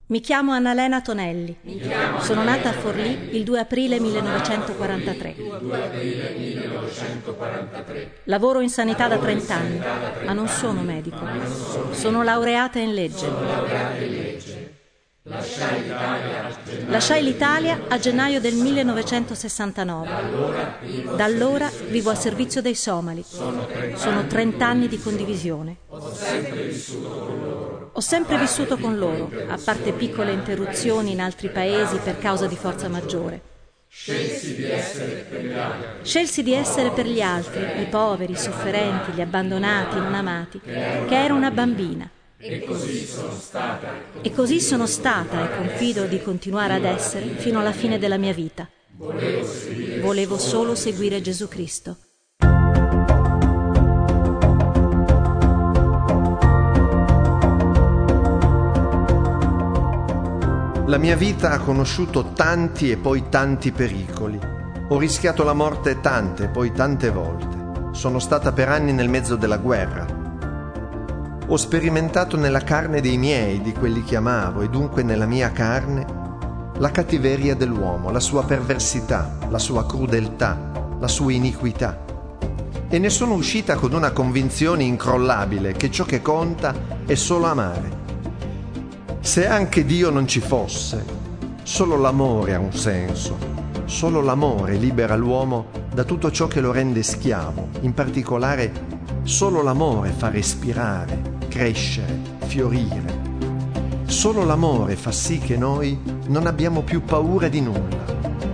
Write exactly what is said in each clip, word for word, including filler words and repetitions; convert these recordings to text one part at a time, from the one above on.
Mi chiamo Annalena Tonelli. Sono nata a Forlì il due aprile millenovecentoquarantatré. Lavoro in sanità da trenta anni, ma non sono medico. Sono laureata in legge. Lasciai l'Italia a gennaio del millenovecentosessantanove. Da allora vivo al servizio dei somali. Sono trent'anni di condivisione. Ho sempre vissuto con loro, a parte piccole interruzioni in altri paesi per causa di forza maggiore. Scelsi di essere per gli altri. Scelsi di essere per gli altri, i poveri, i sofferenti, gli abbandonati, non amati, che ero una bambina. E così sono stata. E così sono stata e confido di continuare ad essere fino alla fine della mia vita. Volevo, seguire Volevo solo seguire Gesù Cristo. La mia vita ha conosciuto tanti e poi tanti pericoli. Ho rischiato la morte tante e poi tante volte. Sono stata per anni nel mezzo della guerra. Ho sperimentato nella carne dei miei, di quelli che amavo, e dunque nella mia carne, la cattiveria dell'uomo, la sua perversità, la sua crudeltà, la sua iniquità. E ne sono uscita con una convinzione incrollabile che ciò che conta è solo amare. Se anche Dio non ci fosse, solo l'amore ha un senso. Solo l'amore libera l'uomo da tutto ciò che lo rende schiavo. In particolare, solo l'amore fa respirare, crescere, fiorire. Solo l'amore fa sì che noi non abbiamo più paura di nulla.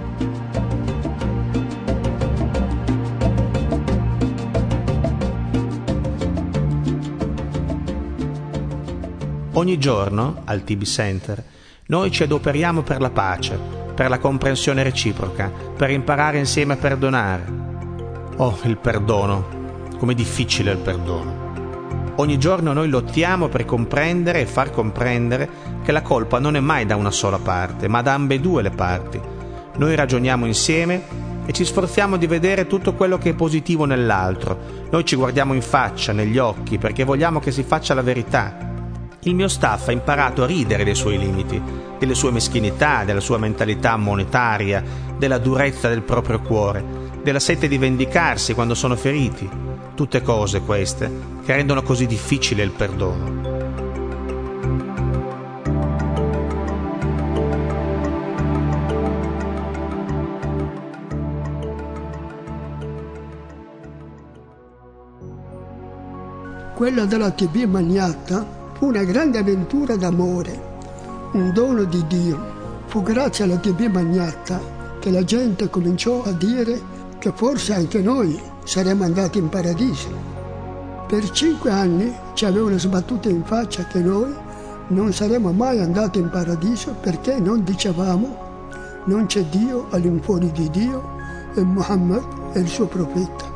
Ogni giorno, al T B Center, noi ci adoperiamo per la pace, per la comprensione reciproca, per imparare insieme a perdonare. Oh, il perdono! Com'è difficile il perdono! Ogni giorno noi lottiamo per comprendere e far comprendere che la colpa non è mai da una sola parte, ma da ambedue le parti. Noi ragioniamo insieme e ci sforziamo di vedere tutto quello che è positivo nell'altro. Noi ci guardiamo in faccia, negli occhi, perché vogliamo che si faccia la verità. Il mio staff ha imparato a ridere dei suoi limiti, delle sue meschinità, della sua mentalità monetaria, della durezza del proprio cuore, della sete di vendicarsi quando sono feriti. Tutte cose queste che rendono così difficile il perdono. Quella della T B Magnata fu una grande avventura d'amore, un dono di Dio. Fu grazie alla T B Magnata che la gente cominciò a dire che forse anche noi saremmo andati in paradiso. Per cinque anni ci avevano sbattuto in faccia che noi non saremmo mai andati in paradiso perché non dicevamo non c'è Dio all'infuori di Dio e Muhammad è il suo profeta.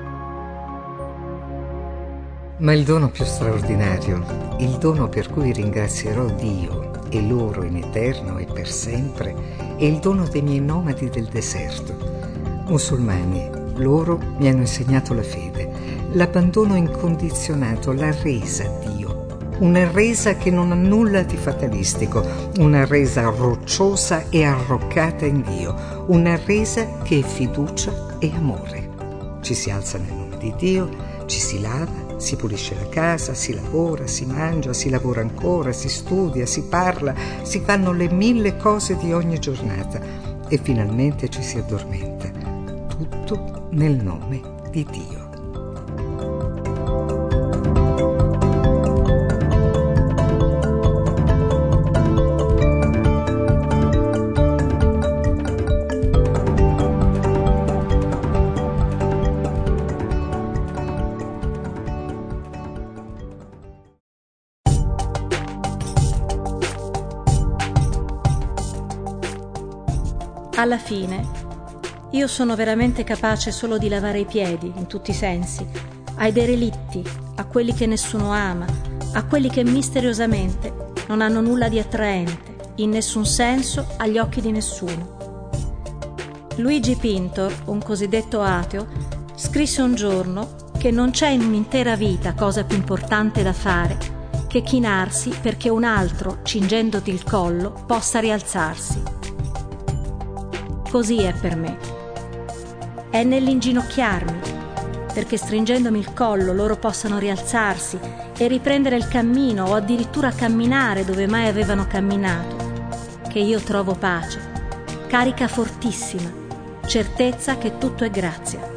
Ma il dono più straordinario, il dono per cui ringrazierò Dio e loro in eterno e per sempre, è il dono dei miei nomadi del deserto. Musulmani, loro mi hanno insegnato la fede, l'abbandono incondizionato, la resa a Dio. Una resa che non ha nulla di fatalistico, una resa rocciosa e arroccata in Dio, una resa che è fiducia e amore. Ci si alza nel nome di Dio, ci si lava, si pulisce la casa, si lavora, si mangia, si lavora ancora, si studia, si parla, si fanno le mille cose di ogni giornata e finalmente ci si addormenta. Tutto nel nome di Dio. Alla fine, io sono veramente capace solo di lavare i piedi, in tutti i sensi, ai derelitti, a quelli che nessuno ama, a quelli che misteriosamente non hanno nulla di attraente, in nessun senso, agli occhi di nessuno. Luigi Pintor, un cosiddetto ateo, scrisse un giorno che non c'è in un'intera vita cosa più importante da fare che chinarsi perché un altro, cingendoti il collo, possa rialzarsi. Così è per me. È nell'inginocchiarmi, perché stringendomi il collo loro possano rialzarsi e riprendere il cammino o addirittura camminare dove mai avevano camminato, che io trovo pace, carica fortissima, certezza che tutto è grazia.